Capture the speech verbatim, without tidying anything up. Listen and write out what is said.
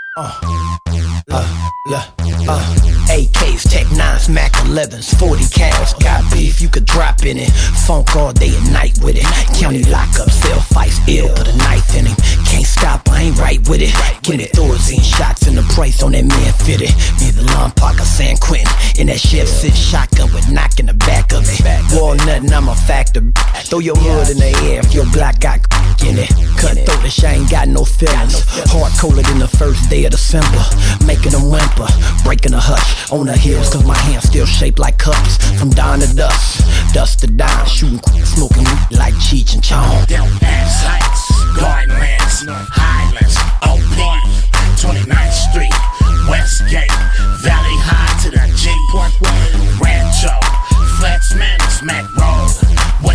Uh, uh, yeah, uh, A Ks, Tech nines, Mac elevens, forty cals. Got beef, you could drop in it. Funk all day and night with it. County lockup, cell fights, ill, put a knife in him. Can't stop, I ain't right with it. Give me Thorazine shots and the price on that man fitted. Me the lawn park of San Quentin. In that Chef six shotgun with knock in the back of it. Walnut and I'm a factor. Throw your hood in the air if your block got in it. Cut throat and she ain't got no feelings. Hard colder than the first day of December. Making them whimper, breaking a hush on the hills, cause my hands still shaped like cups. From dawn to dusk, dust to dawn, shooting, smoking weed like Cheech and Chong.